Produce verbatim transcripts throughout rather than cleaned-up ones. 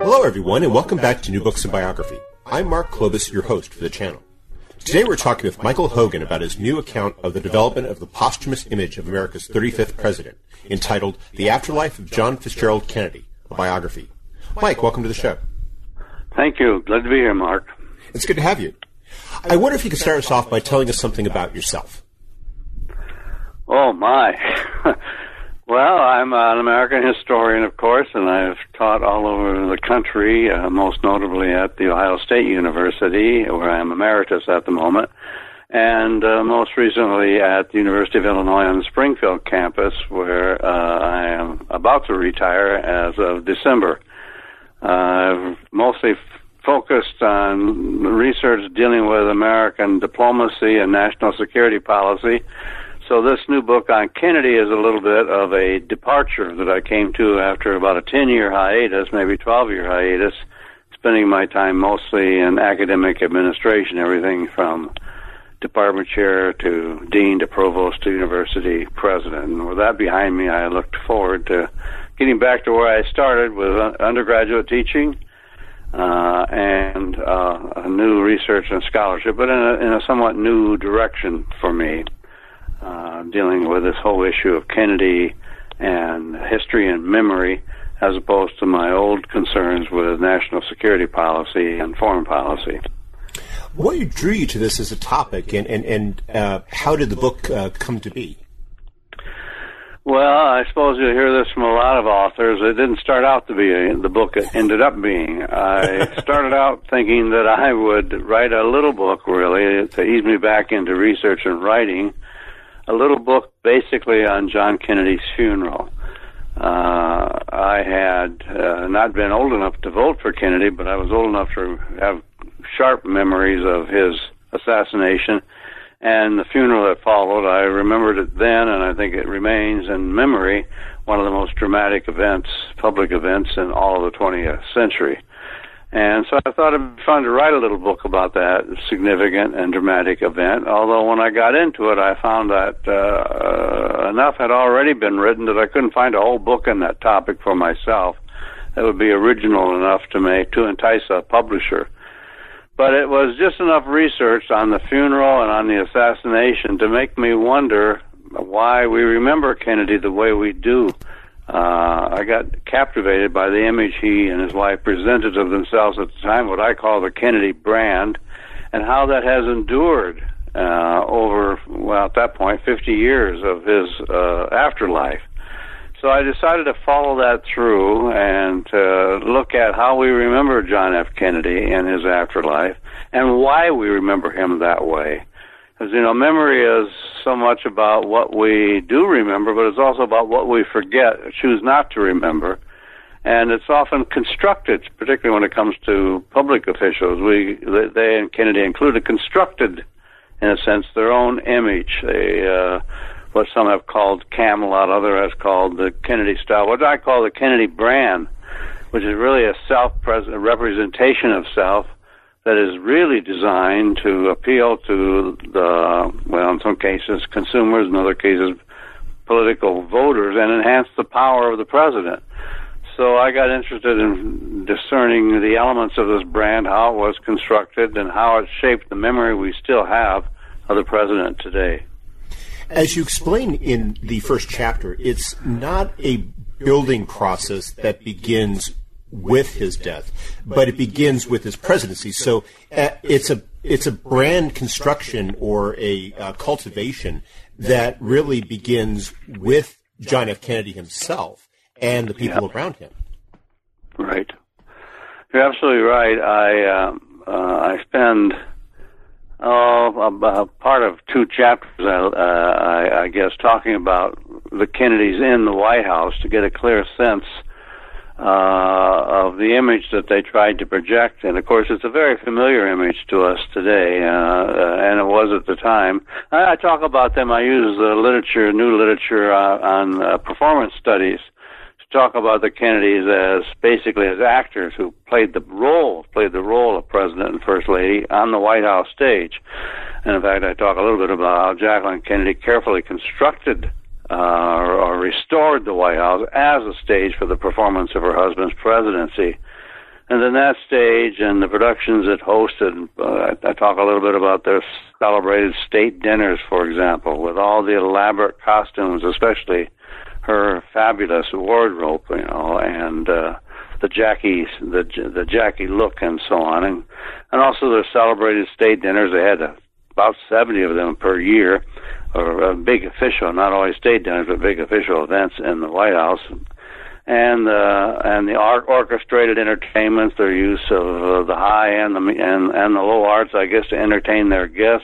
Hello, everyone, and welcome back to New Books in Biography. I'm Mark Klobus, your host for the channel. Today we're talking with Michael Hogan about his new account of the development of the posthumous image of America's thirty-fifth president, entitled The Afterlife of John Fitzgerald Kennedy, a biography. Mike, welcome to the show. Thank you. Glad to be here, Mark. It's good to have you. I wonder if you could start us off by telling us something about yourself. Oh, my. Well, I'm an American historian, of course, and I've taught all over the country, uh, most notably at the Ohio State University, where I'm emeritus at the moment, and uh, most recently at the University of Illinois on the Springfield campus, where uh, I am about to retire as of December. Uh, I've mostly f- focused on research dealing with American diplomacy and national security policy. So this new book on Kennedy is a little bit of a departure that I came to after about a ten-year hiatus, maybe twelve-year hiatus, spending my time mostly in academic administration, everything from department chair to dean to provost to university president. And with that behind me, I looked forward to getting back to where I started with undergraduate teaching uh, and uh, a new research and scholarship, but in a, in a somewhat new direction for me. Uh, dealing with this whole issue of Kennedy and history and memory, as opposed to my old concerns with national security policy and foreign policy. What drew you to this as a topic, and, and, and uh, how did the book uh, come to be? Well, I suppose you'll hear this from a lot of authors. It didn't start out to be a, the book it ended up being. I started out thinking that I would write a little book, really, to ease me back into research and writing, a little book basically on John Kennedy's funeral. Uh, I had uh, not been old enough to vote for Kennedy, but I was old enough to have sharp memories of his assassination and the funeral that followed. I remembered it then, and I think it remains in memory one of the most dramatic events, public events in all of the twentieth century. And so I thought it'd be fun to write a little book about that significant and dramatic event, although when I got into it, I found that uh, enough had already been written that I couldn't find a whole book on that topic for myself that would be original enough to make to entice a publisher. But it was just enough research on the funeral and on the assassination to make me wonder why we remember Kennedy the way we do. Uh, I got captivated by the image he and his wife presented of themselves at the time, what I call the Kennedy brand, and how that has endured uh, over, well, at that point, fifty years of his uh, afterlife. So I decided to follow that through and uh, look at how we remember John F. Kennedy and his afterlife and why we remember him that way. Because, you know, memory is so much about what we do remember, but it's also about what we forget, choose not to remember. And it's often constructed, particularly when it comes to public officials. We, they and Kennedy included, constructed, in a sense, their own image. They, uh, what some have called Camelot, others have called the Kennedy style, what I call the Kennedy brand, which is really a self-representation of self, that is really designed to appeal to the, well, in some cases, consumers, in other cases, political voters, and enhance the power of the president. So I got interested in discerning the elements of this brand, how it was constructed, and how it shaped the memory we still have of the president today. As you explain in the first chapter, it's not a building process that begins with his death, but it begins with his presidency. So uh, it's a it's a brand construction or a uh, cultivation that really begins with John F. Kennedy himself and the people yeah. around him. Right. You're absolutely right. I um, uh, I spend oh a, a part of two chapters, uh, I, I guess, talking about the Kennedys in the White House to get a clear sense Uh, of the image that they tried to project. And, of course, it's a very familiar image to us today, uh, uh, and it was at the time. I, I talk about them. I use the literature, new literature uh, on uh, performance studies to talk about the Kennedys as basically as actors who played the role, played the role of President and First Lady on the White House stage. And, in fact, I talk a little bit about how Jacqueline Kennedy carefully constructed Uh, or, or restored the White House as a stage for the performance of her husband's presidency. And then that stage and the productions it hosted, uh, I, I talk a little bit about their celebrated state dinners, for example, with all the elaborate costumes, especially her fabulous wardrobe, you know, and uh, the Jackie, the the Jackie look, and so on, and and also their celebrated state dinners. They had about seventy of them per year, or a big official, not always state dinners, but big official events in the White House. And uh, and the art orchestrated entertainments, their use of uh, the high and the and and the low arts, I guess, to entertain their guests,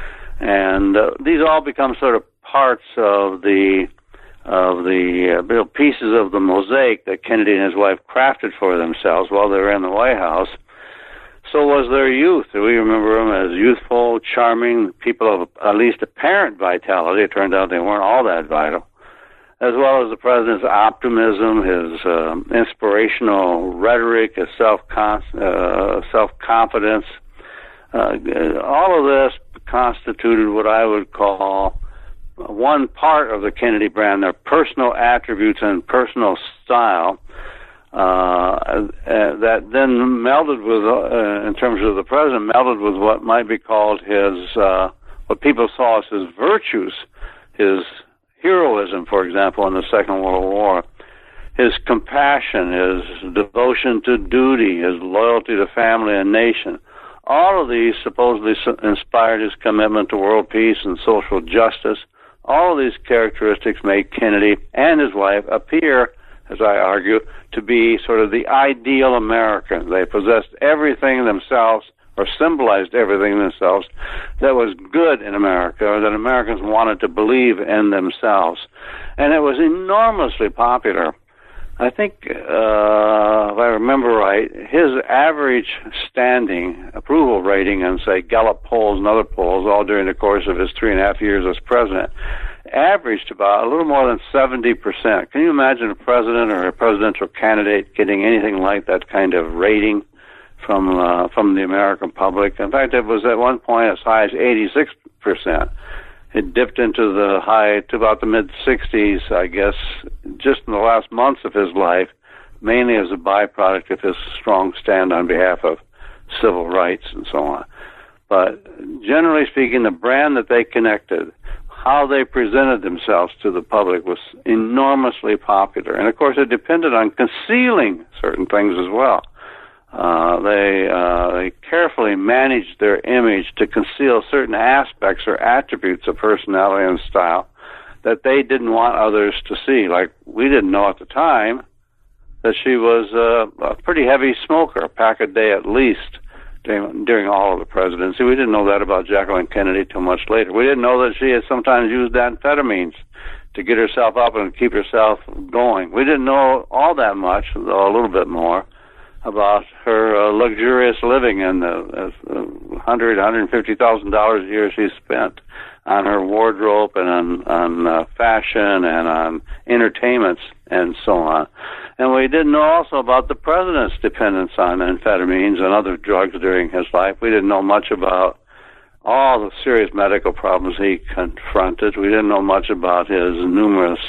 and uh, these all become sort of parts of the of the uh, pieces of the mosaic that Kennedy and his wife crafted for themselves while they were in the White House. So was their youth. We remember them as youthful, charming people of at least apparent vitality. It turned out they weren't all that vital. As well as the president's optimism, his um, inspirational rhetoric, his self uh, self confidence. Uh, all of this constituted what I would call one part of the Kennedy brand: their personal attributes and personal style, uh, that then melded with, uh, in terms of the president, melded with what might be called his, uh, what people saw as his virtues, his heroism, for example, in the Second World War, his compassion, his devotion to duty, his loyalty to family and nation. All of these supposedly inspired his commitment to world peace and social justice. All of these characteristics made Kennedy and his wife appear, as I argue, to be sort of the ideal American. They possessed everything themselves, or symbolized everything themselves, that was good in America, or that Americans wanted to believe in themselves. And it was enormously popular. I think, uh, if I remember right, his average standing approval rating in, say, Gallup polls and other polls, all during the course of his three and a half years as president, averaged about a little more than seventy percent. Can you imagine a president or a presidential candidate getting anything like that kind of rating from uh, from the American public? In fact, it was at one point as high as eighty-six percent. It dipped into the high, to about the mid-sixties, I guess, just in the last months of his life, mainly as a byproduct of his strong stand on behalf of civil rights and so on. But generally speaking, the brand that they connected, how they presented themselves to the public, was enormously popular. And, of course, it depended on concealing certain things as well. Uh, they uh, they carefully managed their image to conceal certain aspects or attributes of personality and style that they didn't want others to see. Like, we didn't know at the time that she was uh, a pretty heavy smoker, a pack a day at least, during, during all of the presidency. We didn't know that about Jacqueline Kennedy till much later. We didn't know that she had sometimes used amphetamines to get herself up and keep herself going. We didn't know all that much, though a little bit more, about her uh, luxurious living and the uh, one hundred thousand dollars, one hundred fifty thousand dollars a year she spent on her wardrobe and on, on uh, fashion and on entertainments and so on. And we didn't know also about the president's dependence on amphetamines and other drugs during his life. We didn't know much about all the serious medical problems he confronted. We didn't know much about his numerous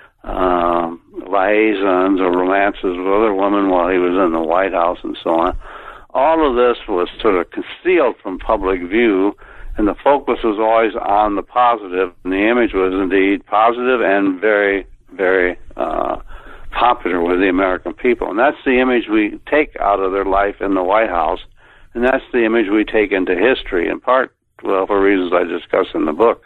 Um, liaisons or romances with other women while he was in the White House and so on. All of this was sort of concealed from public view, and the focus was always on the positive, and the image was indeed positive and very, very uh, popular with the American people. And that's the image we take out of their life in the White House, and that's the image we take into history, in part, well, for reasons I discuss in the book.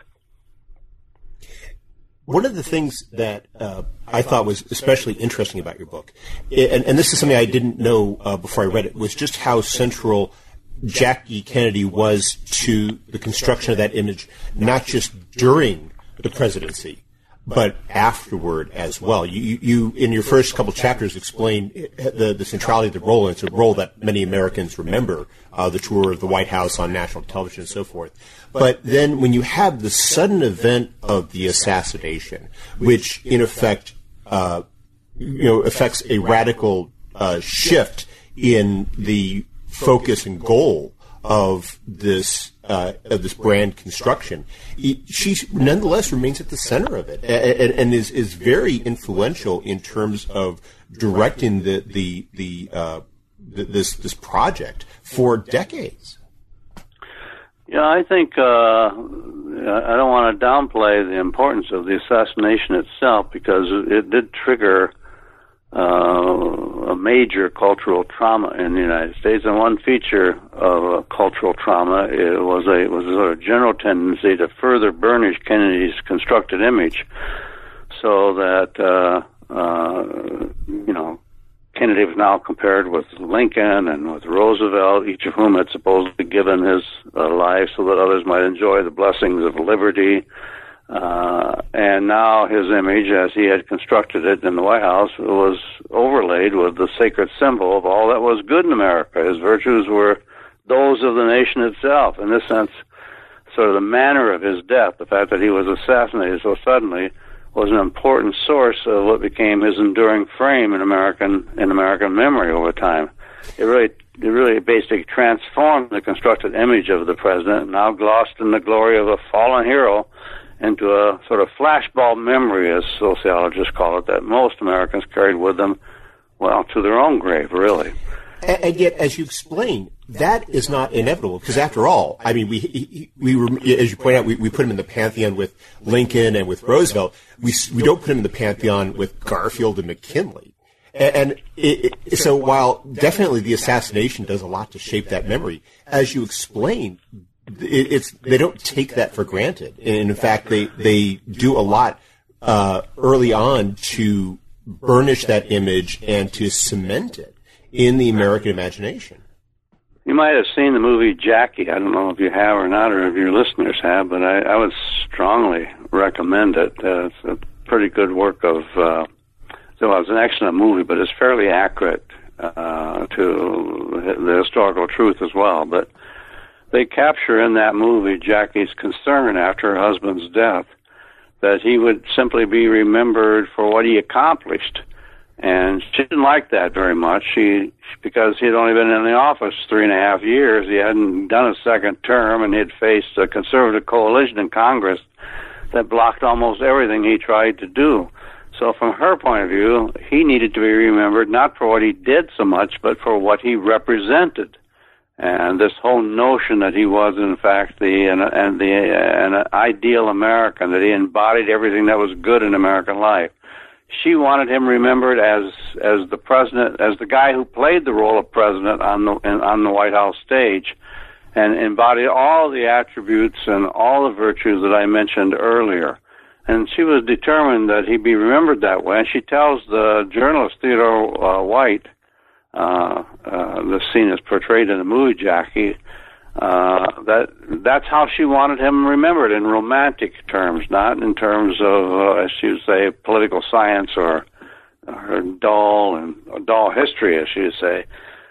One of the things that uh, I thought was especially interesting about your book, and, and this is something I didn't know uh, before I read it, was just how central Jackie Kennedy was to the construction of that image, not just during the presidency, but afterward as well. You, you in your first couple chapters, explain the, the centrality of the role, and it's a role that many Americans remember, uh, the tour of the White House on national television and so forth. But then when you have the sudden event of the assassination, which in effect, uh, you know, affects a radical uh, shift in the focus and goal of this uh, of this brand construction, she nonetheless remains at the center of it, and, and is is very influential in terms of directing the the the uh, th- this this project for decades. Yeah, I think uh, I don't want to downplay the importance of the assassination itself, because it did trigger uh, a major cultural trauma in the United States. And one feature of a cultural trauma it was a was a sort of general tendency to further burnish Kennedy's constructed image, so that uh, uh, you know. Kennedy was now compared with Lincoln and with Roosevelt, each of whom had supposedly given his uh, life so that others might enjoy the blessings of liberty. Uh, and now his image, as he had constructed it in the White House, was overlaid with the sacred symbol of all that was good in America. His virtues were those of the nation itself. In this sense, sort of the manner of his death, the fact that he was assassinated so suddenly, was an important source of what became his enduring frame in American in American memory over time. It really, it really basically transformed the constructed image of the president, now glossed in the glory of a fallen hero, into a sort of flashbulb memory, as sociologists call it, that most Americans carried with them, well, to their own grave, really. And, and yet, as you explain, that is not inevitable, because after all, I mean, we, we were, as you point out, we, we put him in the pantheon with Lincoln and with Roosevelt. We, we don't put him in the pantheon with Garfield and McKinley. And, and it, it, so while definitely the assassination does a lot to shape that memory, as you explain, it, it's, they don't take that for granted. And in fact, they, they do a lot, uh, early on to burnish that image and to cement it in the American imagination. You might have seen the movie Jackie. I don't know if you have or not, or if your listeners have, but I, I would strongly recommend it. Uh, it's a pretty good work of, uh, so it's an excellent movie, but it's fairly accurate uh, to the historical truth as well. But they capture in that movie Jackie's concern after her husband's death that he would simply be remembered for what he accomplished. And she didn't like that very much. She, because he had only been in the office three and a half years, he hadn't done a second term, and he had faced a conservative coalition in Congress that blocked almost everything he tried to do. So from her point of view, he needed to be remembered not for what he did so much, but for what he represented. And this whole notion that he was, in fact, the and, and the an ideal American, that he embodied everything that was good in American life. She wanted him remembered as as the president, as the guy who played the role of president on the in, on the White House stage, and embodied all the attributes and all the virtues that I mentioned earlier. And she was determined that he be remembered that way. And she tells the journalist Theodore uh, White, uh, uh, the scene is portrayed in the movie Jackie, uh, that that's how she wanted him remembered, in romantic terms, not in terms of, uh, as she would say, political science or, or dull and or dull history, as she would say.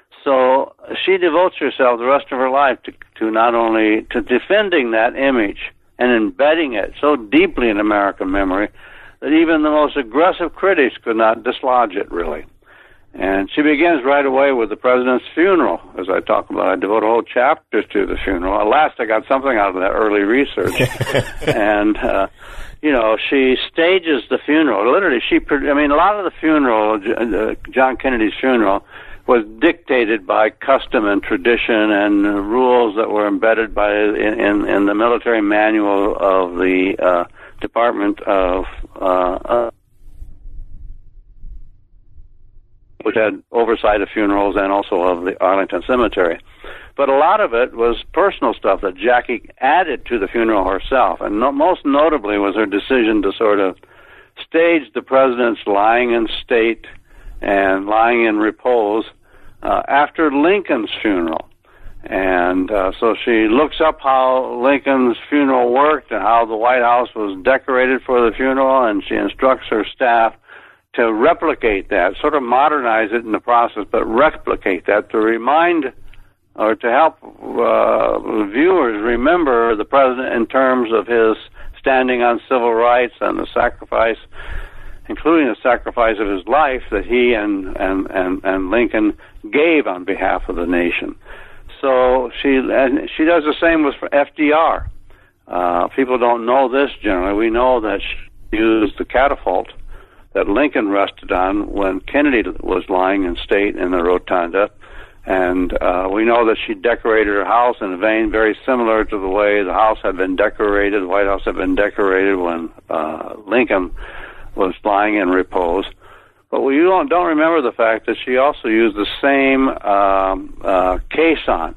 So she devotes herself the rest of her life to, to not only to defending that image and embedding it so deeply in American memory that even the most aggressive critics could not dislodge it, really. And she begins right away with the president's funeral, as I talk about. I devote whole chapters to the funeral. At last I got something out of that early research. and, uh, you know, she stages the funeral. Literally, she, I mean, a lot of the funeral, uh, John Kennedy's funeral, was dictated by custom and tradition and uh, rules that were embedded by in, in, in the military manual of the uh, Department of uh, uh, which had oversight of funerals and also of the Arlington Cemetery. But a lot of it was personal stuff that Jackie added to the funeral herself, and no, most notably was her decision to sort of stage the president's lying in state and lying in repose uh, after Lincoln's funeral. And uh, so she looks up how Lincoln's funeral worked and how the White House was decorated for the funeral, and she instructs her staff to replicate that, sort of modernize it in the process, but replicate that to remind or to help uh, viewers remember the president in terms of his standing on civil rights and the sacrifice, including the sacrifice of his life that he and, and, and, and Lincoln gave on behalf of the nation. So she and she does the same with F D R. Uh, people don't know this generally. We know that she used the catapult that Lincoln rested on when Kennedy was lying in state in the rotunda, And uh, we know that she decorated her house in a vein very similar to the way the house had been decorated, the White House had been decorated when uh, Lincoln was lying in repose. But we don't, don't remember the fact that she also used the same um, uh, caisson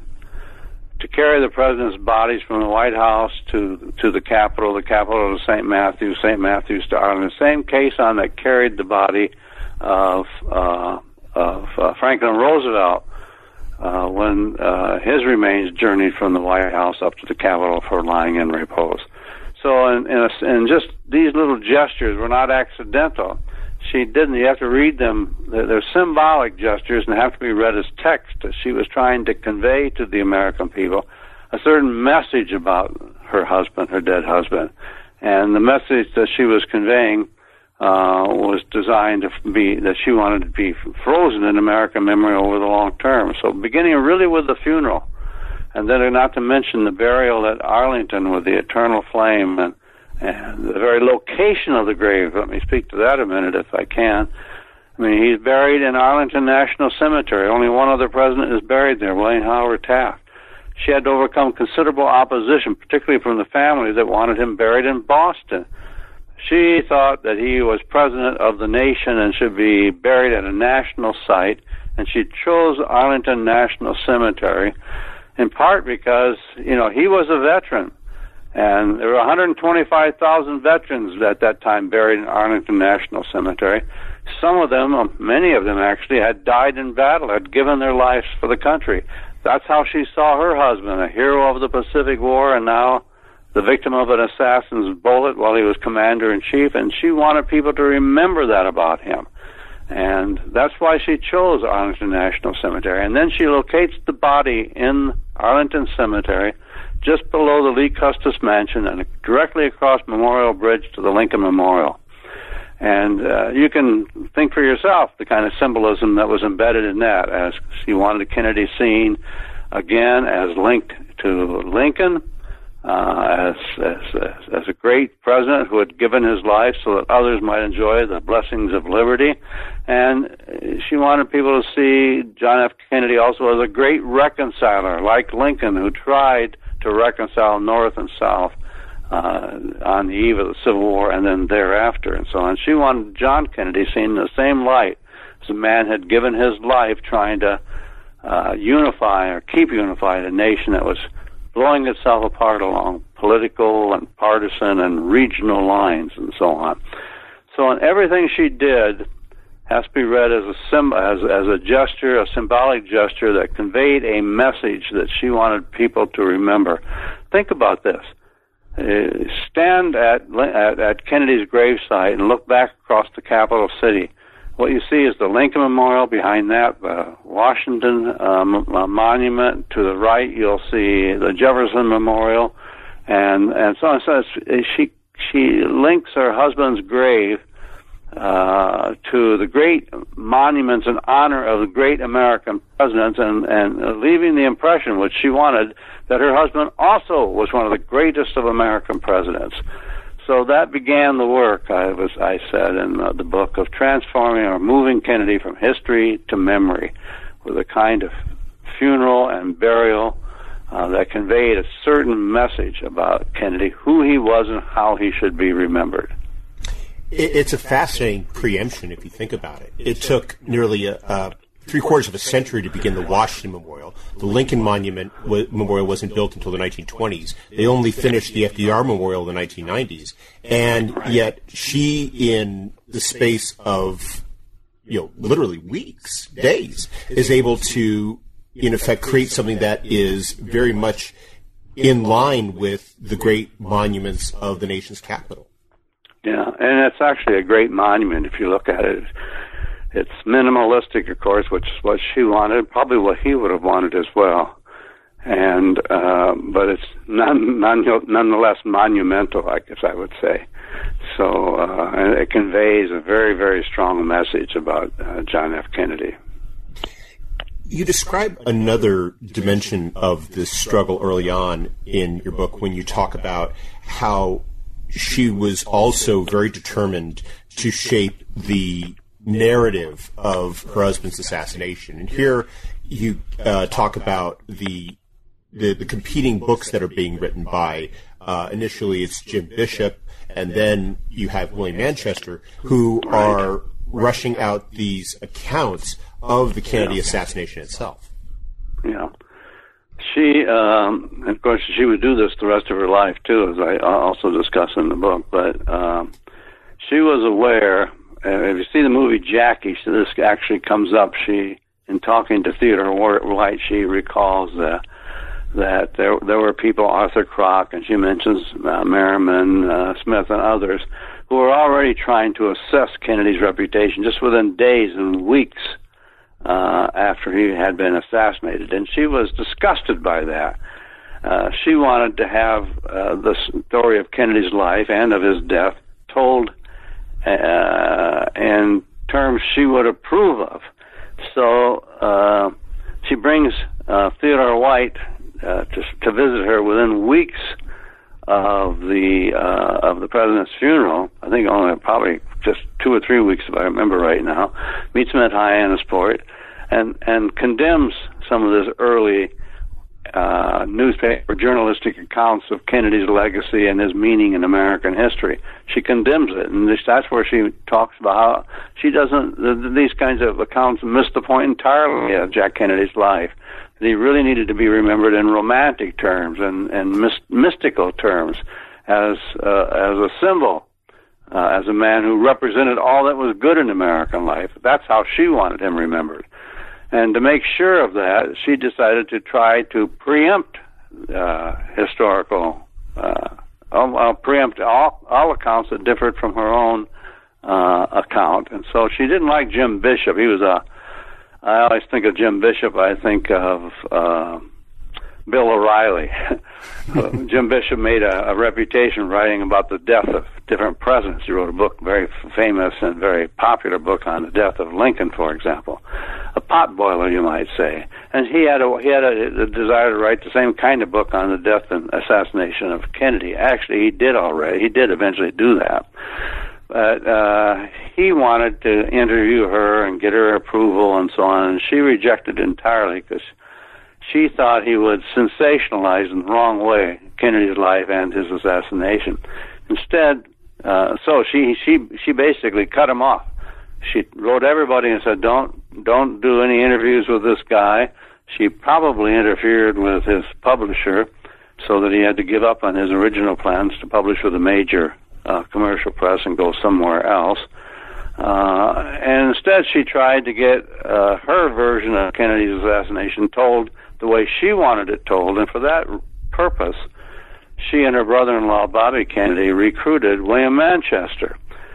to carry the president's bodies from the White House to to the Capitol, the Capitol to Saint Matthews, Saint Matthews to Arlington. The same caisson that carried the body of, uh, of uh, Franklin Roosevelt Uh, when uh, his remains journeyed from the White House up to the Capitol for lying in repose. So in, in, a, in just these little gestures were not accidental. She didn't, you have to read them, they're, they're symbolic gestures and have to be read as text. She was trying to convey to the American people a certain message about her husband, her dead husband. And the message that she was conveying Uh, was designed to be, that she wanted to be frozen in American memory over the long term. So beginning really with the funeral, and then not to mention the burial at Arlington with the eternal flame and, and the very location of the grave. Let me speak to that a minute if I can. I mean, he's buried in Arlington National Cemetery. Only one other president is buried there, William Howard Taft. She had to overcome considerable opposition, particularly from the family that wanted him buried in Boston. She thought that he was president of the nation and should be buried at a national site, and she chose Arlington National Cemetery, in part because, you know, he was a veteran, and there were one hundred twenty-five thousand veterans at that time buried in Arlington National Cemetery. Some of them, many of them actually, had died in battle, had given their lives for the country. That's how she saw her husband, a hero of the Pacific War, and now the victim of an assassin's bullet while he was commander-in-chief, and she wanted people to remember that about him. And that's why she chose Arlington National Cemetery. And then she locates the body in Arlington Cemetery just below the Lee Custis Mansion and directly across Memorial Bridge to the Lincoln Memorial. And uh, you can think for yourself the kind of symbolism that was embedded in that, as she wanted Kennedy seen again as linked to Lincoln, Uh, as, as as a great president who had given his life so that others might enjoy the blessings of liberty. And she wanted people to see John F. Kennedy also as a great reconciler, like Lincoln, who tried to reconcile North and South uh, on the eve of the Civil War and then thereafter and so on. She wanted John Kennedy seen in the same light as a man had given his life trying to uh, unify or keep unified a nation that was blowing itself apart along political and partisan and regional lines and so on. So in everything she did has to be read as a sim- as, as a gesture, a symbolic gesture that conveyed a message that she wanted people to remember. Think about this. Uh, stand at, at, at Kennedy's gravesite and look back across the capital city. What you see is the Lincoln Memorial. Behind that, the Washington um, uh, Monument. To the right, you'll see the Jefferson Memorial, and and so on. So it's, she she links her husband's grave uh, to the great monuments in honor of the great American presidents, and and leaving the impression, which she wanted, that her husband also was one of the greatest of American presidents. So that began the work, I was I said in uh, the book, of transforming or moving Kennedy from history to memory with a kind of funeral and burial uh, that conveyed a certain message about Kennedy, who he was and how he should be remembered. It's a fascinating preemption if you think about it. It took nearly a, a three quarters of a century to begin the Washington Memorial. The Lincoln Monument w- Memorial wasn't built until the nineteen twenties. They only finished the F D R Memorial in the nineteen nineties. And yet she, in the space of, you know, literally weeks, days, is able to, in effect, create something that is very much in line with the great monuments of the nation's capital. Yeah, and it's actually a great monument if you look at it. It's minimalistic, of course, which is what she wanted, probably what he would have wanted as well. And uh, but it's none, none, nonetheless monumental, I guess I would say. So uh, and it conveys a very, very strong message about uh, John F. Kennedy. You describe another dimension of this struggle early on in your book when you talk about how she was also very determined to shape the narrative of her husband's assassination. And here you uh, talk about the, the the competing books that are being written by, uh, initially it's Jim Bishop, and then you have William Manchester, who are rushing out these accounts of the Kennedy yeah. assassination itself. Yeah. She, um, of course, she would do this the rest of her life, too, as I also discuss in the book, but um, she was aware, uh, if you see the movie Jackie, so this actually comes up, she, in talking to Theodore White, she recalls uh, that there there were people, Arthur Kroc, and she mentions uh, Merriman, uh, Smith, and others, who were already trying to assess Kennedy's reputation just within days and weeks uh, after he had been assassinated. And she was disgusted by that. Uh, she wanted to have uh, the story of Kennedy's life and of his death told uh, in terms she would approve of. So uh, she brings uh, Theodore White uh, to, to visit her within weeks of the uh, of the president's funeral. I think only probably just two or three weeks, if I remember right now. Meets him at Hyannisport, and and condemns some of this early uh, newspaper journalistic accounts of Kennedy's legacy and his meaning in American history. She condemns it, and this, that's where she talks about how she doesn't. The, these kinds of accounts miss the point entirely of Jack Kennedy's life. That he really needed to be remembered in romantic terms and, and myst- mystical terms, as uh, as a symbol, uh, as a man who represented all that was good in American life. That's how she wanted him remembered. And to make sure of that, she decided to try to preempt uh, historical, uh, I'll preempt all, all accounts that differed from her own uh, account. And so she didn't like Jim Bishop. He was a I always think of Jim Bishop. I think of uh, Bill O'Reilly. Jim Bishop made a, a reputation writing about the death of different presidents. He wrote a book, very famous and very popular book on the death of Lincoln, for example. A potboiler, you might say. And he had a he had a, a desire to write the same kind of book on the death and assassination of Kennedy. Actually, he did already. He did eventually do that. But uh, he wanted to interview her and get her approval and so on, and she rejected entirely because she thought he would sensationalize in the wrong way Kennedy's life and his assassination. Instead, uh, so she she she basically cut him off. She wrote everybody and said, "Don't don't do any interviews with this guy." She probably interfered with his publisher, so that he had to give up on his original plans to publish with a major Uh, commercial press and go somewhere else. Uh, and instead she tried to get uh, her version of Kennedy's assassination told the way she wanted it told, and for that purpose, she and her brother-in-law, Bobby Kennedy, recruited William Manchester.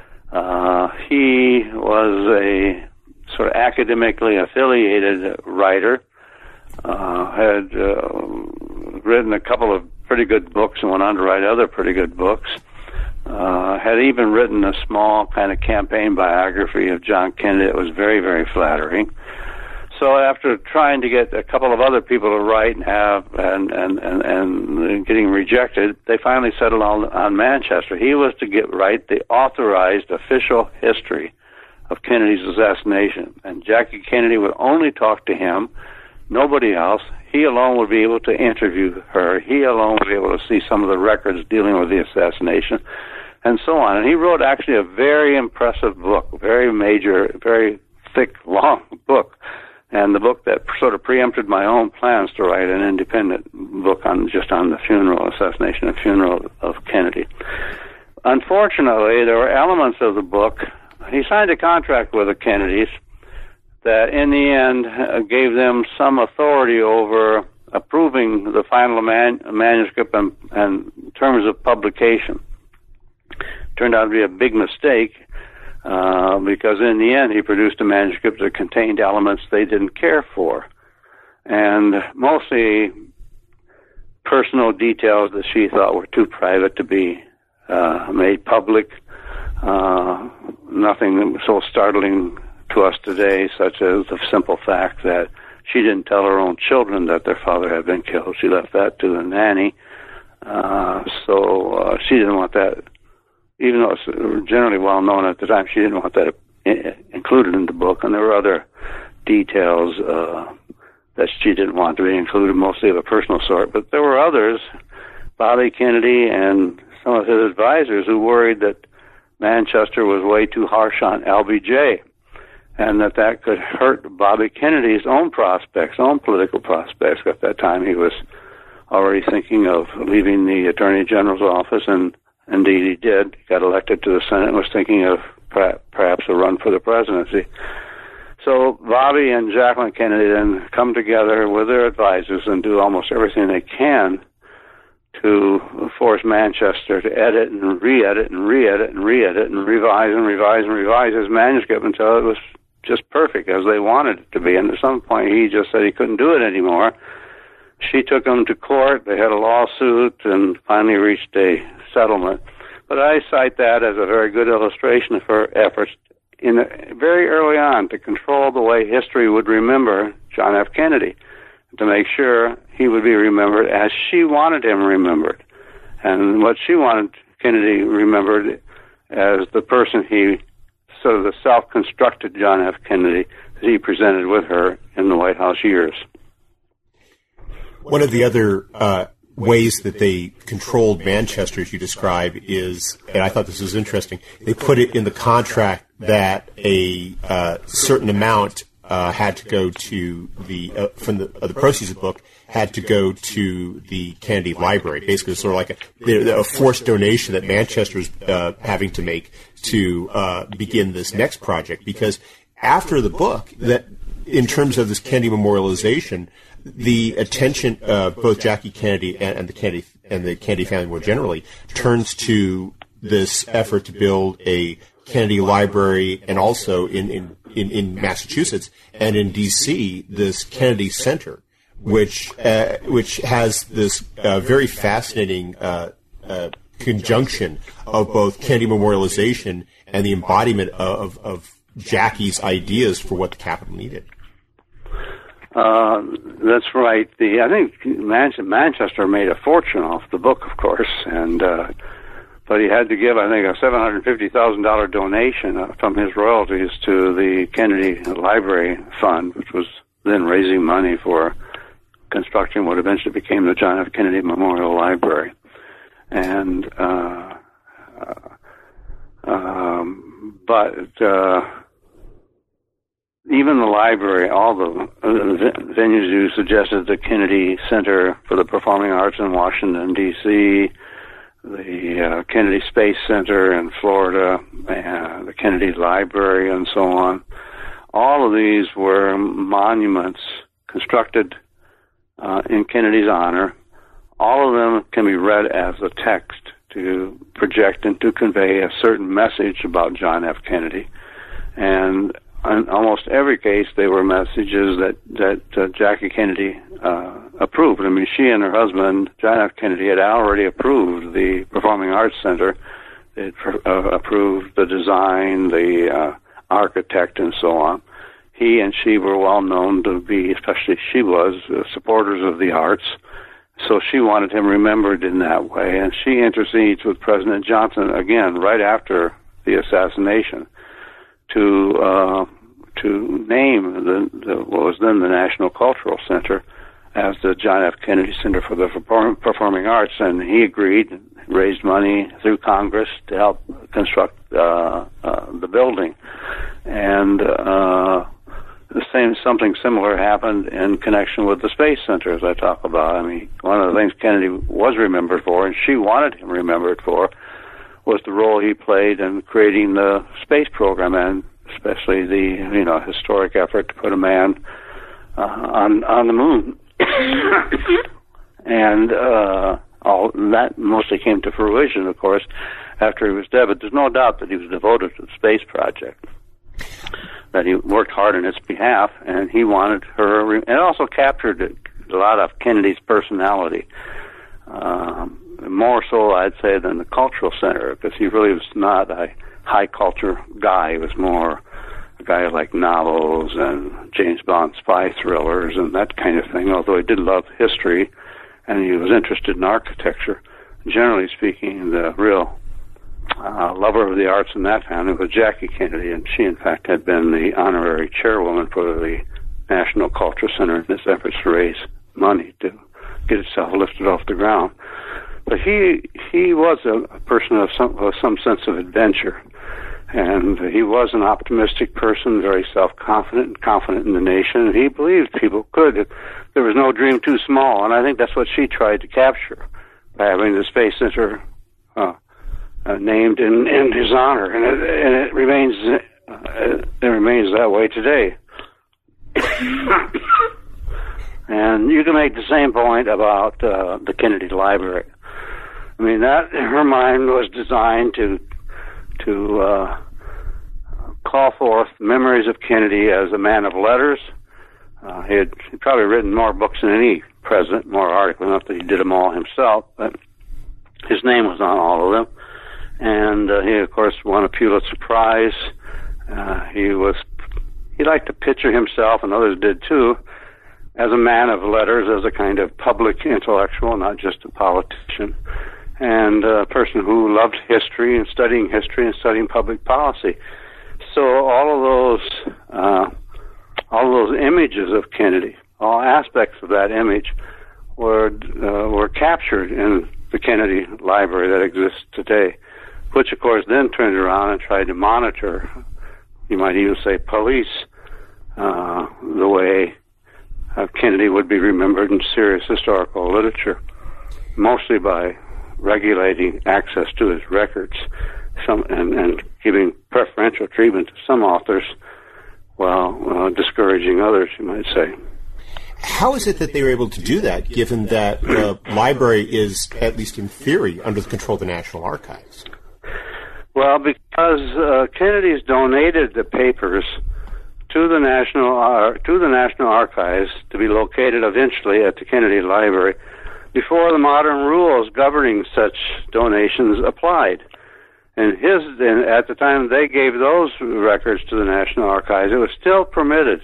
Uh, he was a sort of academically affiliated writer, uh, had uh, written a couple of pretty good books and went on to write other pretty good books. Uh, had even written a small kind of campaign biography of John Kennedy that was very, very flattering. So after trying to get a couple of other people to write and have and and, and, and getting rejected, they finally settled on, on Manchester. He was to get write the authorized official history of Kennedy's assassination, and Jackie Kennedy would only talk to him, nobody else. He alone would be able to interview her. He alone would be able to see some of the records dealing with the assassination, and so on. And he wrote actually a very impressive book, very major, very thick, long book, and the book that sort of preempted my own plans to write an independent book on just on the funeral, assassination and funeral of Kennedy. Unfortunately, there were elements of the book. He signed a contract with the Kennedys that in the end uh, gave them some authority over approving the final man- manuscript and, and terms of publication. Turned out to be a big mistake uh, because in the end he produced a manuscript that contained elements they didn't care for, and mostly personal details that she thought were too private to be uh, made public. Uh, nothing so startling to us today, such as the simple fact that she didn't tell her own children that their father had been killed. She left that to the nanny. Uh, so uh, she didn't want that, even though it's generally well known at the time, she didn't want that included in the book. And there were other details uh, that she didn't want to be included, mostly of a personal sort. But there were others, Bobby Kennedy and some of his advisors, who worried that Manchester was way too harsh on L B J, and that that could hurt Bobby Kennedy's own prospects, own political prospects. At that time, he was already thinking of leaving the Attorney General's office, and indeed he did. He got elected to the Senate and was thinking of perhaps a run for the presidency. So Bobby and Jacqueline Kennedy then come together with their advisors and do almost everything they can to force Manchester to edit and re-edit and re-edit and re-edit and revise and revise and revise his manuscript until it was just perfect as they wanted it to be. And at some point he just said he couldn't do it anymore. She took him to court. They had a lawsuit and finally reached a settlement. But I cite that as a very good illustration of her efforts in the, very early on to control the way history would remember John F. Kennedy, to make sure he would be remembered as she wanted him remembered. And what she wanted Kennedy remembered as the person he, sort of the self-constructed John F. Kennedy that he presented with her in the White House years. One of the other uh, ways that they controlled Manchester, as you describe, is, and I thought this was interesting, they put it in the contract that a uh, certain amount uh, had to go to the, uh, from the, uh, the proceeds of the book, had to go to the Kennedy Library. Basically, sort of like a, a forced donation that Manchester's uh, having to make to uh, begin this next project. Because after the book, that in terms of this Kennedy memorialization, the attention of both Jackie Kennedy and, and the Kennedy and the Kennedy family more generally turns to this effort to build a Kennedy Library, and also in, in, in, in Massachusetts and in D C, this Kennedy Center, which uh, which has this uh, very fascinating uh, uh, conjunction of both Kennedy memorialization and the embodiment of, of Jackie's ideas for what the Capitol needed. Uh, that's right. The I think Manchester made a fortune off the book, of course, and uh, but he had to give, I think, a seven hundred fifty thousand dollar donation uh, from his royalties to the Kennedy Library Fund, which was then raising money for constructing what eventually became the John F. Kennedy Memorial Library. And uh, uh, um, but uh, even the library, all the uh, venues you suggested, the Kennedy Center for the Performing Arts in Washington, D C, the uh, Kennedy Space Center in Florida, uh, the Kennedy Library, and so on. All of these were monuments constructed uh, in Kennedy's honor. All of them can be read as a text to project and to convey a certain message about John F. Kennedy. And in almost every case, they were messages that, that uh, Jackie Kennedy uh, approved. I mean, she and her husband, John F. Kennedy, had already approved the Performing Arts Center. It uh, approved the design, the uh, architect, and so on. He and she were well known to be, especially she was, uh, supporters of the arts. So she wanted him remembered in that way. And she intercedes with President Johnson, again, right after the assassination, to uh, to name the, the what was then the National Cultural Center as the John F. Kennedy Center for the Performing Arts, and he agreed, raised money through Congress to help construct uh, uh, the building. And uh, the same something similar happened in connection with the Space Center, as I talk about. I mean, one of the things Kennedy was remembered for, and she wanted him remembered for, was the role he played in creating the space program, and especially the you know historic effort to put a man uh, on on the moon. And uh, all that mostly came to fruition, of course, after he was dead. But there's no doubt that he was devoted to the space project, that he worked hard on its behalf, and he wanted her. And it also captured a lot of Kennedy's personality. Um, More so, I'd say, than the Cultural Center, because he really was not a high culture guy. He was more a guy who liked novels and James Bond spy thrillers and that kind of thing, although he did love history and he was interested in architecture. Generally speaking, the real uh, lover of the arts in that family was Jackie Kennedy, and she, in fact, had been the honorary chairwoman for the National Culture Center in its efforts to raise money to get itself lifted off the ground. But he he was a, a person of some of some sense of adventure, and he was an optimistic person, very self-confident and confident in the nation. And he believed people could. There was no dream too small, and I think that's what she tried to capture by having the Space Center uh, uh, named in, in his honor, and it, and it remains uh, it remains that way today. And you can make the same point about uh, the Kennedy Library. I mean, that her mind was designed to to uh, call forth memories of Kennedy as a man of letters. Uh, he had he'd probably written more books than any president, more articles, not that he did them all himself, but his name was on all of them. And uh, he, of course, won a Pulitzer Prize. Uh, he was he liked to picture himself, and others did too, as a man of letters, as a kind of public intellectual, not just a politician, and a person who loved history and studying history and studying public policy. So all of those, uh, all of those images of Kennedy, all aspects of that image, were uh, were captured in the Kennedy Library that exists today, which of course then turned around and tried to monitor, you might even say police, uh, the way uh, Kennedy would be remembered in serious historical literature, mostly by regulating access to his records, some and, and giving preferential treatment to some authors while uh, discouraging others, you might say. How is it that they were able to do that, given that the library is, at least in theory, under the control of the National Archives? Well, because uh, Kennedy's donated the papers to the National uh, to the National Archives to be located eventually at the Kennedy Library before the modern rules governing such donations applied. And his, and at the time they gave those records to the National Archives, it was still permitted.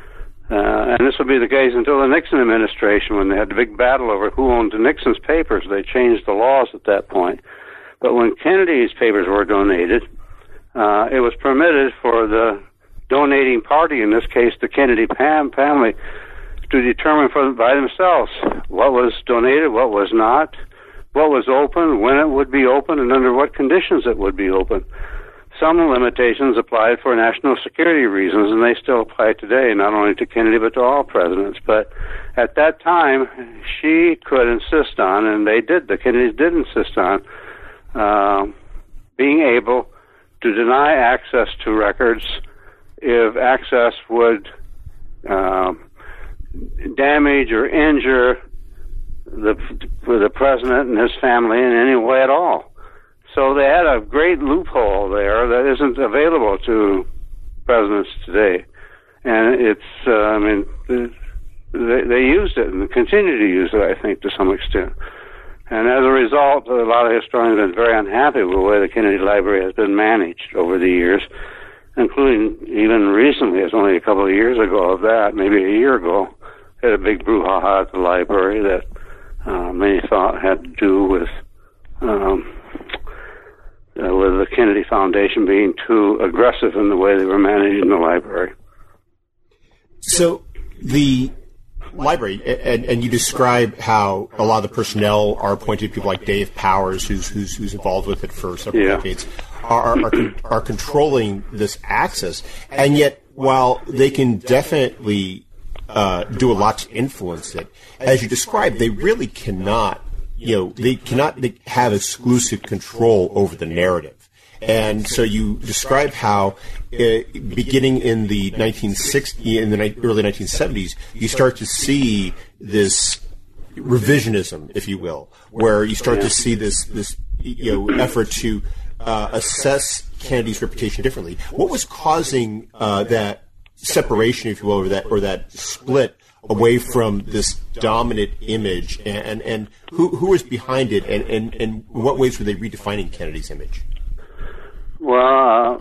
Uh, and this would be the case until the Nixon administration, when they had the big battle over who owned Nixon's papers. They changed the laws at that point. But when Kennedy's papers were donated, uh, it was permitted for the donating party, in this case the Kennedy Pam family, to determine for, by themselves what was donated, what was not, what was open, when it would be open, and under what conditions it would be open. Some limitations applied for national security reasons, and they still apply today, not only to Kennedy but to all presidents. But at that time, she could insist on, and they did, the Kennedys did insist on, uh, being able to deny access to records if access would uh, damage or injure the, the president and his family in any way at all. So they had a great loophole there that isn't available to presidents today. And it's, uh, I mean, they, they used it and continue to use it, I think, to some extent. And as a result, a lot of historians have been very unhappy with the way the Kennedy Library has been managed over the years, including even recently, it's only a couple of years ago of that, maybe a year ago, had a big brouhaha at the library that uh, many thought had to do with um, uh, with the Kennedy Foundation being too aggressive in the way they were managing the library. So the library, and, and you describe how a lot of the personnel are appointed, people like Dave Powers, who's who's, who's involved with it for several yeah. decades, are are, are are controlling this access, and yet while they can definitely uh, do a lot to influence it, as you described, they really cannot. You know, they cannot they have exclusive control over the narrative. And so you describe how, uh, beginning in the nineteen sixties, in the ni- early nineteen seventies, you start to see this revisionism, if you will, where you start to see this, this you know, effort to uh, assess Kennedy's reputation differently. What was causing uh, that separation, if you will, or that or that split away from this dominant image, and, and, and who who was behind it, and, and, and in what ways were they redefining Kennedy's image? Well, uh,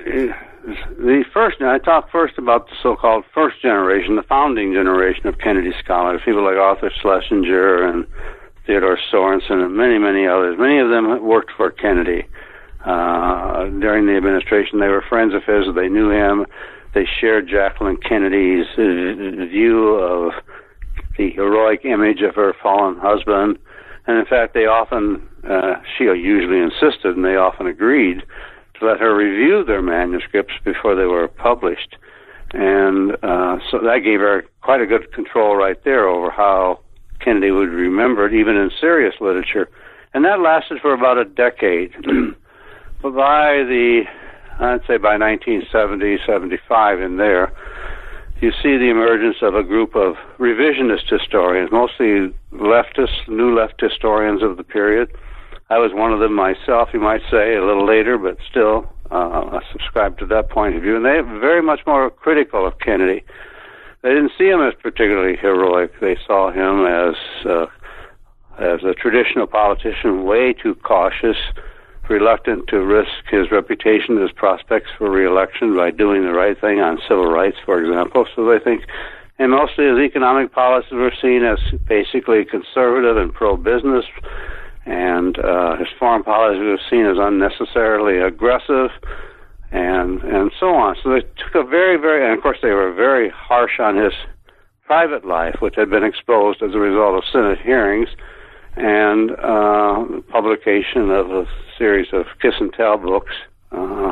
the first, I talk first about the so-called first generation, the founding generation of Kennedy scholars, people like Arthur Schlesinger and Theodore Sorensen and many, many others. Many of them worked for Kennedy uh, during the administration. They were friends of his, they knew him. they shared Jacqueline Kennedy's uh, view of the heroic image of her fallen husband. And in fact, they often, uh, she usually insisted, and they often agreed to let her review their manuscripts before they were published. And uh, so that gave her quite a good control right there over how Kennedy would be remembered, even in serious literature. And that lasted for about a decade. But by the, I'd say by nineteen seventy, seventy-five in there, you see the emergence of a group of revisionist historians, mostly leftist, new left historians of the period. I was one of them myself, you might say, a little later, but still uh, I subscribed to that point of view. And they were very much more critical of Kennedy. They didn't see him as particularly heroic. They saw him as uh, as a traditional politician, way too cautious, reluctant to risk his reputation, his prospects for re-election by doing the right thing on civil rights, for example. So they think, and mostly his economic policies were seen as basically conservative and pro-business, and uh, his foreign policy was seen as unnecessarily aggressive, and and so on. So they took a very, very, and of course they were very harsh on his private life, which had been exposed as a result of Senate hearings and uh, publication of a series of kiss and tell books. Uh,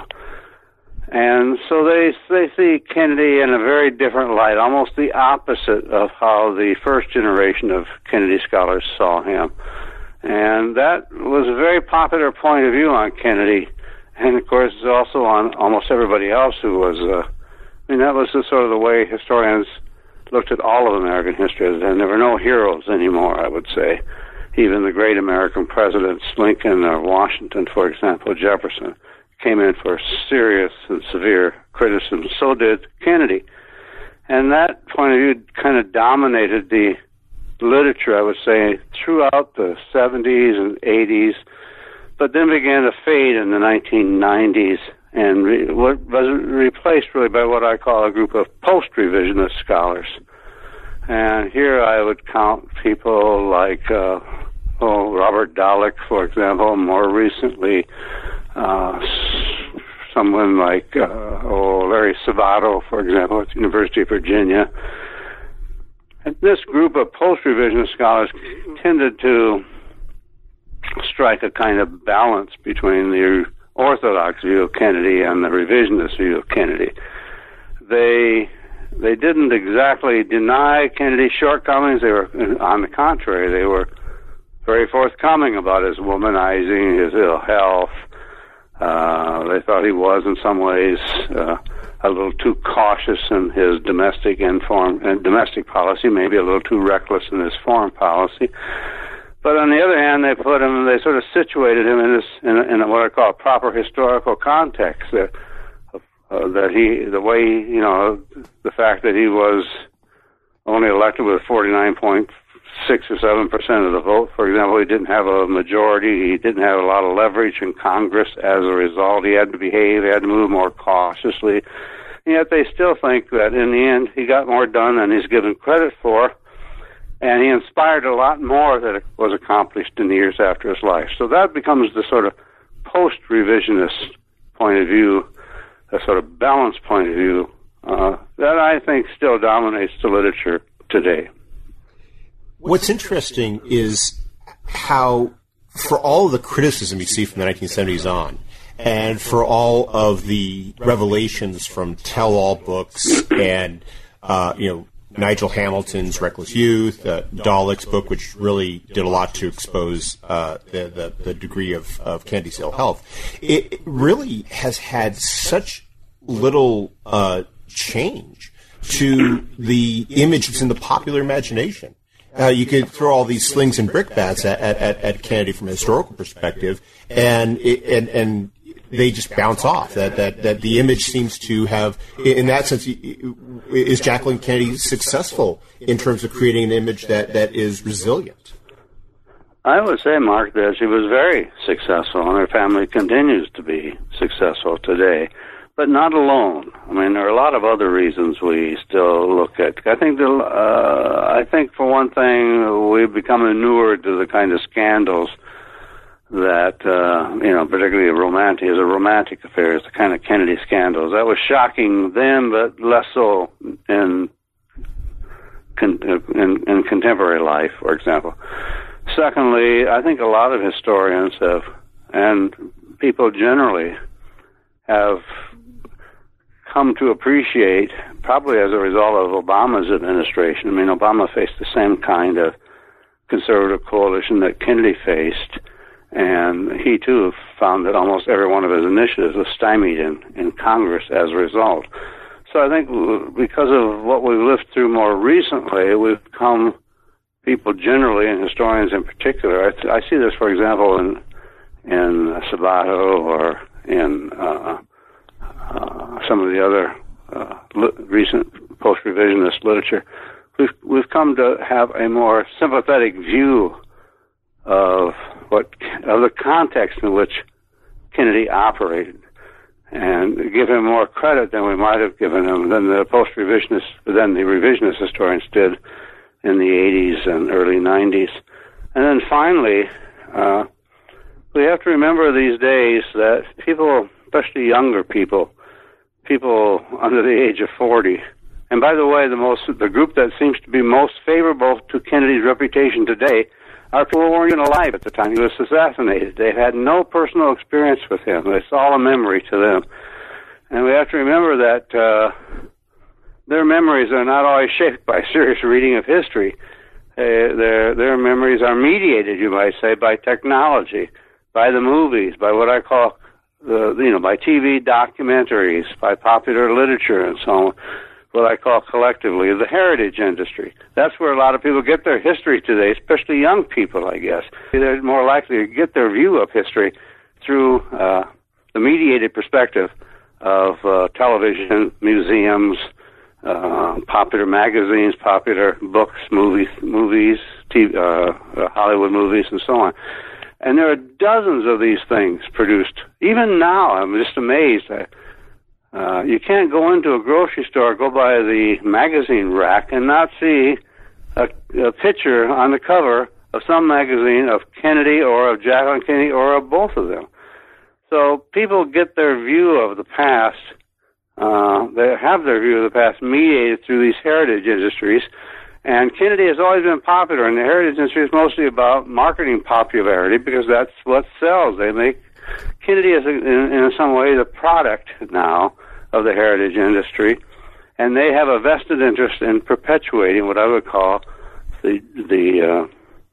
and so they they see Kennedy in a very different light, almost the opposite of how the first generation of Kennedy scholars saw him. And that was a very popular point of view on Kennedy, and of course also on almost everybody else who was, uh, I mean, that was the sort of the way historians looked at all of American history. There were no heroes anymore, I would say. Even the great American presidents, Lincoln or Washington, for example, Jefferson, came in for serious and severe criticism. So did Kennedy. And that point of view kind of dominated the literature, I would say, throughout the seventies and eighties, but then began to fade in the nineteen nineties and re- was replaced really by what I call a group of post-revisionist scholars. And here I would count people like uh, oh, Robert Dallek, for example, more recently uh, someone like uh, oh, Larry Sabato, for example, at the University of Virginia. And this group of post-revisionist scholars tended to strike a kind of balance between the orthodox view of Kennedy and the revisionist view of Kennedy. They they didn't exactly deny Kennedy's shortcomings. They were, on the contrary, they were very forthcoming about his womanizing, his ill health. Uh, they thought he was, in some ways, uh, a little too cautious in his domestic inform and domestic policy, maybe a little too reckless in his foreign policy. But on the other hand, they put him, they sort of situated him in this, in, a, in what I call a proper historical context. That, uh, that he, the way, you know, the fact that he was only elected with forty-nine point six or seven percent of the vote, for example, he didn't have a majority, he didn't have a lot of leverage in Congress as a result. He had to behave, he had to move more cautiously. And yet they still think that in the end he got more done than he's given credit for. And he inspired a lot more that was accomplished in the years after his life. So that becomes the sort of post-revisionist point of view, a sort of balanced point of view, uh, that I think still dominates the literature today. What's interesting is how, for all of the criticism you see from the nineteen seventies on, and for all of the revelations from tell-all books and, uh, you know, Nigel Hamilton's Reckless Youth, uh, Dallek's book, which really did a lot to expose uh, the, the, the degree of, of Kennedy's ill health. It, it really has had such little uh, change to the image that's in the popular imagination. Uh, you could throw all these slings and brickbats at, at, at Kennedy from a historical perspective, and it, and and they just bounce off. That, that that the image seems to have, in that sense, is Jacqueline Kennedy successful in terms of creating an image that, that is resilient? I would say, Mark, that she was very successful, and her family continues to be successful today, but not alone. I mean, there are a lot of other reasons we still look at. I think, the, uh, I think for one thing, we've become inured to the kind of scandals that, uh, you know, particularly a romantic, as a romantic affair, the kind of Kennedy scandals. That was shocking then, but less so in, in, in contemporary life, for example. Secondly, I think a lot of historians have, and people generally, have come to appreciate, probably as a result of Obama's administration. I mean, Obama faced the same kind of conservative coalition that Kennedy faced, and he, too, found that almost every one of his initiatives was stymied in, in Congress as a result. So I think because of what we've lived through more recently, we've come, people generally, and historians in particular, I, I see this, for example, in, in Sabato or in uh, uh, some of the other uh, li- recent post-revisionist literature, we've, we've come to have a more sympathetic view of what of the context in which Kennedy operated, and give him more credit than we might have given him than the post-revisionists, than the revisionist historians did in the eighties and early nineties. And then finally, uh, we have to remember these days that people, especially younger people, people under the age of forty, and by the way, the most the group that seems to be most favorable to Kennedy's reputation today are people who weren't even alive at the time he was assassinated. They had no personal experience with him. It's all a memory to them. And we have to remember that uh, their memories are not always shaped by serious reading of history. Uh, their their memories are mediated, you might say, by technology, by the movies, by what I call, the you know, by T V documentaries, by popular literature, and so on. What I call collectively the heritage industry. That's where a lot of people get their history today, especially young people, I guess. They're more likely to get their view of history through uh, the mediated perspective of uh, television, museums, uh, popular magazines, popular books, movies, movies, T V, uh, uh, Hollywood movies, and so on. And there are dozens of these things produced. Even now, I'm just amazed. I, Uh, you can't go into a grocery store, go by the magazine rack, and not see a, a picture on the cover of some magazine of Kennedy or of Jacqueline Kennedy or of both of them. So people get their view of the past, uh, they have their view of the past mediated through these heritage industries, and Kennedy has always been popular, and the heritage industry is mostly about marketing popularity because that's what sells. They make Kennedy is, in, in some way, the product now of the heritage industry, and they have a vested interest in perpetuating what I would call the the uh,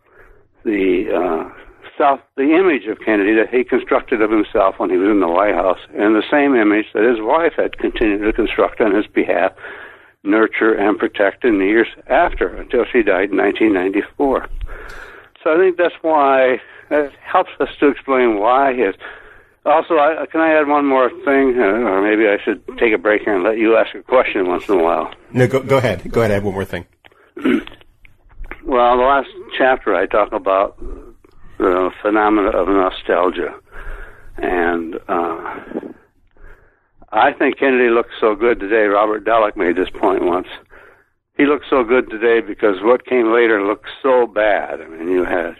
the uh, self, the image of Kennedy that he constructed of himself when he was in the White House, and the same image that his wife had continued to construct on his behalf, nurture and protect in the years after, until she died in nineteen ninety-four. So I think that's why that helps us to explain why his. Also, I, can I add one more thing? Uh, or maybe I should take a break here and let you ask a question once in a while. No, go, go ahead. Go ahead. Add one more thing. Well, the last chapter I talk about the phenomena of nostalgia. And uh, I think Kennedy looks so good today. Robert Dallek made this point once. He looks so good today because what came later looked so bad. I mean, you had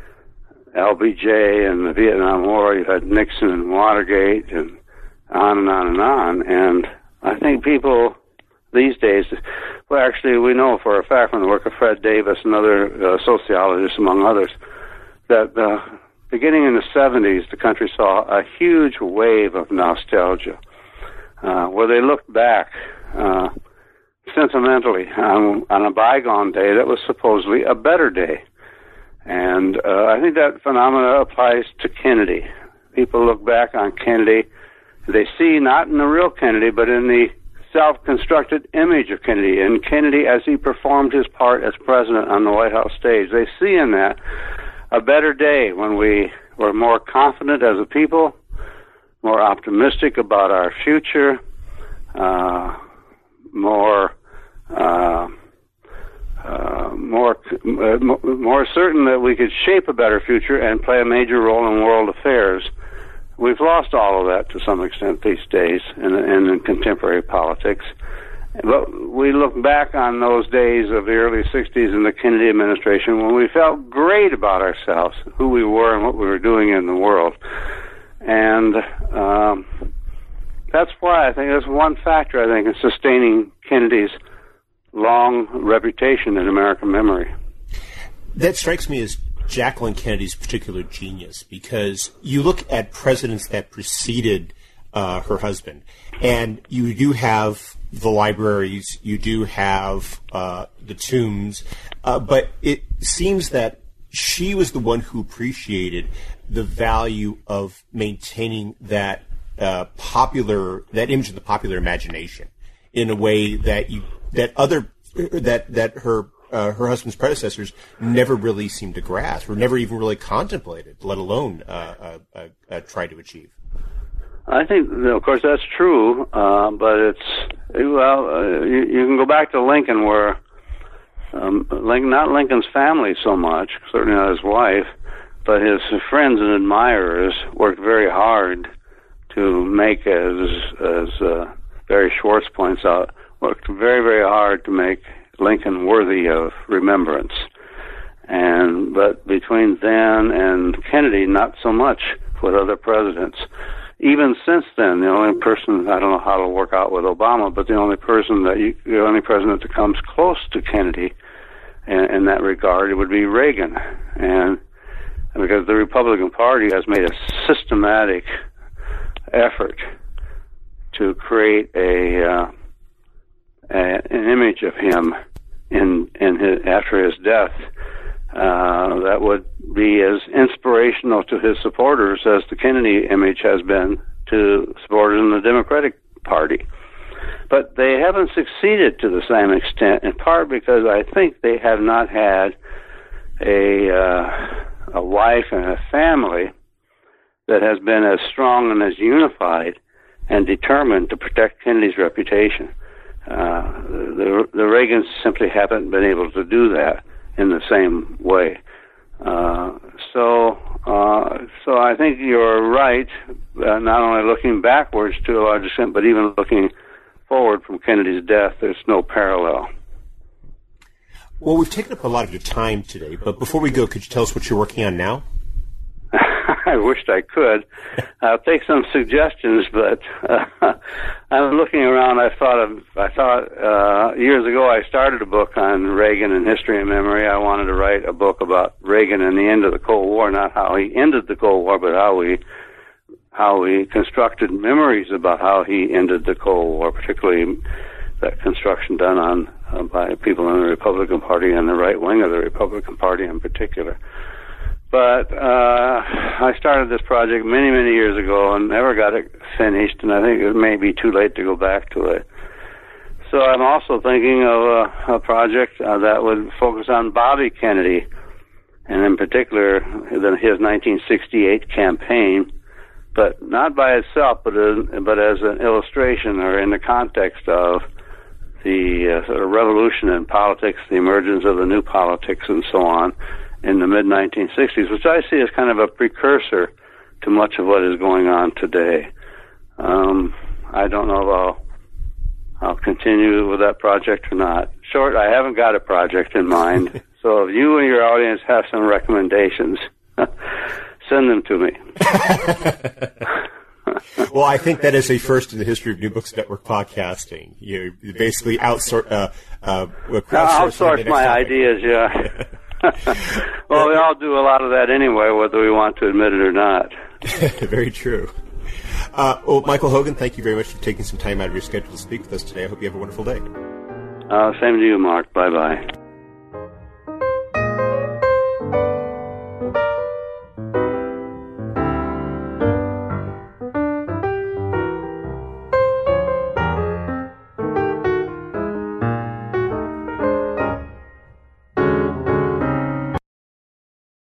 L B J and the Vietnam War, you had Nixon and Watergate, and on and on and on. And I think people these days, well, actually, we know for a fact from the work of Fred Davis and other uh, sociologists, among others, that uh, beginning in the seventies, the country saw a huge wave of nostalgia, uh, where they looked back uh, sentimentally on, on a bygone day that was supposedly a better day. And uh, I think that phenomena applies to Kennedy. People look back on Kennedy, they see not in the real Kennedy, but in the self-constructed image of Kennedy, and Kennedy as he performed his part as president on the White House stage. They see in that a better day when we were more confident as a people, more optimistic about our future, uh, more... Uh, Uh, more uh, more certain that we could shape a better future and play a major role in world affairs. We've lost all of that to some extent these days in, in, in contemporary politics, But we look back on those days of the early sixties in the Kennedy administration when we felt great about ourselves, who we were and what we were doing in the world. And um, that's why I think that's one factor, I think, in sustaining Kennedy's long reputation in American memory. That strikes me as Jacqueline Kennedy's particular genius, because you look at presidents that preceded uh, her husband, and you do have the libraries, you do have uh, the tombs, uh, but it seems that she was the one who appreciated the value of maintaining that uh, popular, that image of the popular imagination in a way that you, that other, that, that her, uh, her husband's predecessors never really seemed to grasp or never even really contemplated, let alone, uh, uh, uh, uh try to achieve. I think, of course, that's true, uh, but it's, well, uh, you, you can go back to Lincoln where, um, Lincoln, not Lincoln's family so much, certainly not his wife, but his friends and admirers worked very hard to make, as, as uh, Barry Schwartz points out, worked very, very hard to make Lincoln worthy of remembrance. And, but between then and Kennedy, not so much with other presidents. Even since then, the only person, I don't know how it'll work out with Obama, but the only person that you, the only president that comes close to Kennedy in, in that regard, it would be Reagan. And because the Republican Party has made a systematic effort to create a, uh, a an image of him in, in his, after his death, uh, that would be as inspirational to his supporters as the Kennedy image has been to supporters in the Democratic Party. But they haven't succeeded to the same extent, in part because I think they have not had a, uh, a wife and a family that has been as strong and as unified and determined to protect Kennedy's reputation. Uh, the, the Reagans simply haven't been able to do that in the same way. Uh, so, uh, so I think you're right, uh, not only looking backwards to a large extent, but even looking forward from Kennedy's death, there's no parallel. Well, we've taken up a lot of your time today, but before we go, could you tell us what you're working on now? I wished I could. I'll take some suggestions, but uh, I'm looking around. I thought of, I thought uh, years ago I started a book on Reagan and history and memory. I wanted to write a book about Reagan and the end of the Cold War, not how he ended the Cold War, but how we how we constructed memories about how he ended the Cold War, particularly that construction done on uh, by people in the Republican Party and the right wing of the Republican Party in particular. But uh, I started this project many, many years ago and never got it finished, and I think it may be too late to go back to it. So I'm also thinking of a, a project uh, that would focus on Bobby Kennedy, and in particular his nineteen sixty-eight campaign, but not by itself, but as, but as an illustration or in the context of the uh, sort of revolution in politics, the emergence of the new politics, and so on, in the mid nineteen sixties, which I see as kind of a precursor to much of what is going on today. Um, I don't know if I'll, I'll continue with that project or not. Short, I haven't got a project in mind, so if you and your audience have some recommendations, send them to me. Well, I think that is a first in the history of New Books Network podcasting. You basically outsource, uh, uh, outsource my topic. Ideas, yeah. Well, we all do a lot of that anyway, whether we want to admit it or not. Very true. Uh, well, Michael Hogan, thank you very much for taking some time out of your schedule to speak with us today. I hope you have a wonderful day. Uh, same to you, Mark. Bye-bye.